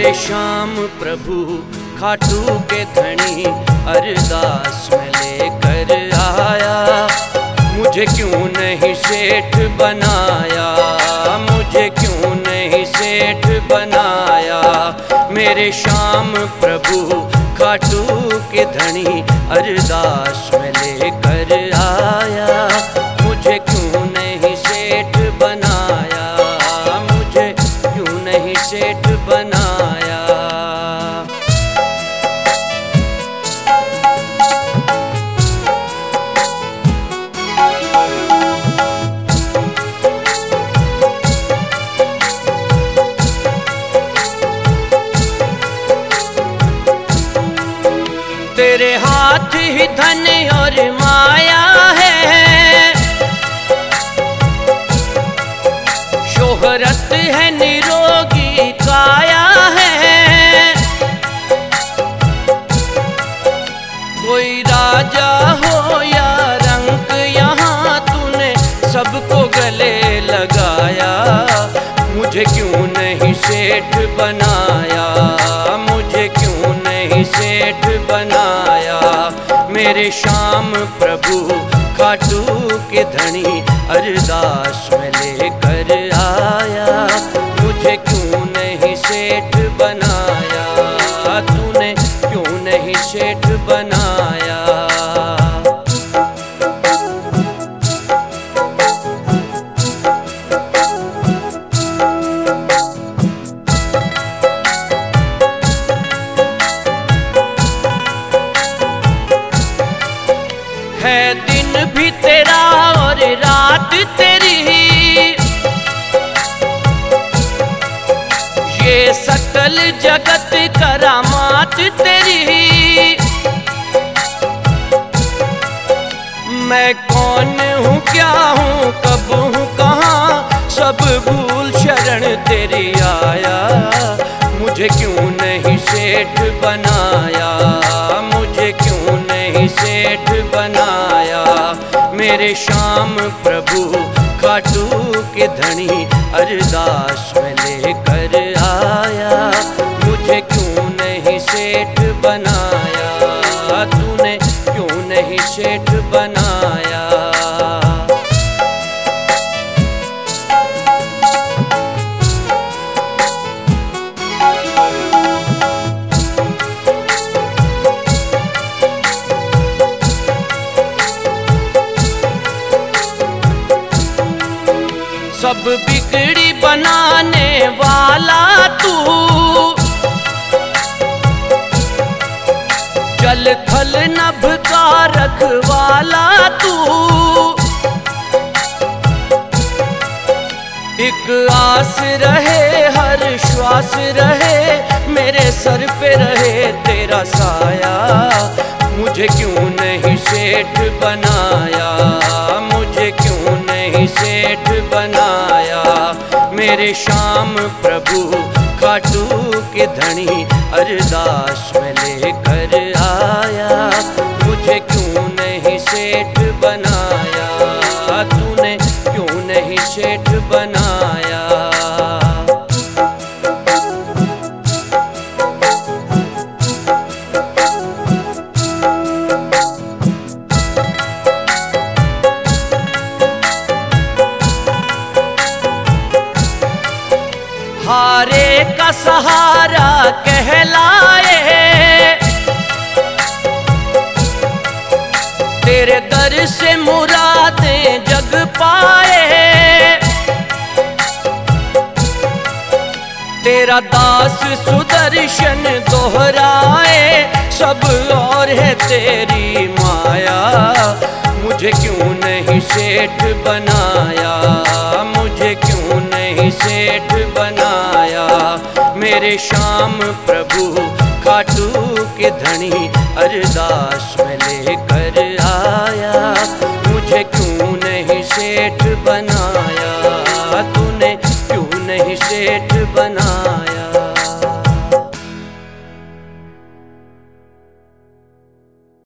मेरे श्याम प्रभु खाटू के धनी अरदास में लेकर आया। मुझे क्यों नहीं सेठ बनाया, मुझे क्यों नहीं सेठ बनाया। मेरे श्याम प्रभु खाटू के धनी अरदास में लेकर आया। मुझे क्यों नहीं सेठ बनाया, मुझे क्यों नहीं सेठ बनाया। तेरे हाथ ही धन और माया है, शोहरत है निरोगी काया है। कोई राजा हो या रंक यहाँ तूने सबको गले लगाया। मुझे क्यों नहीं सेठ बनाया, मुझे क्यों नहीं सेठ बनाया। मेरे श्याम प्रभु खाटू के धनी अरदास में लेकर आया। मुझे क्यों नहीं सेठ बनाया, तूने क्यों नहीं सेठ बनाया। है दिन भी तेरा और रात तेरी, ये सकल जगत करामात तेरी। मैं कौन हूँ क्या हूँ कब हूँ कहाँ, सब भूल शरण तेरी आया। मुझे क्यों नहीं सेठ बनाया, मुझे क्यों नहीं सेठ बनाया। मेरे श्याम प्रभु खाटू के धनी अरदास में लेकर आया। मुझे क्यों नहीं सेठ बनाया, तूने क्यों नहीं सेठ बनाया। सब बिगड़ी बनाने वाला तू, जल थल नभ का रखवाला तू। एक आस रहे हर श्वास रहे, मेरे सर पे रहे तेरा साया। मुझे क्यों नहीं सेठ बनाया, मुझे क्यों नहीं सेठ बनाया। मेरे श्याम प्रभु खाटू के धनी अरदास में लेकर आया। मुझे क्यों नहीं सेठ बनाया, तूने क्यों नहीं सेठ बनाया। हारे का सहारा कहलाए, तेरे दर से मुरादें जग पाए। तेरा दास सुदर्शन दोहराए, सब और है तेरी माया। मुझे क्यों नहीं सेठ बनाया, मुझे क्यों नहीं सेठ बनाया। मेरे श्याम प्रभु खाटू के धनी अरदास में लेकर आया। मुझे क्यों नहीं सेठ बनाया, तूने क्यों नहीं सेठ बनाया।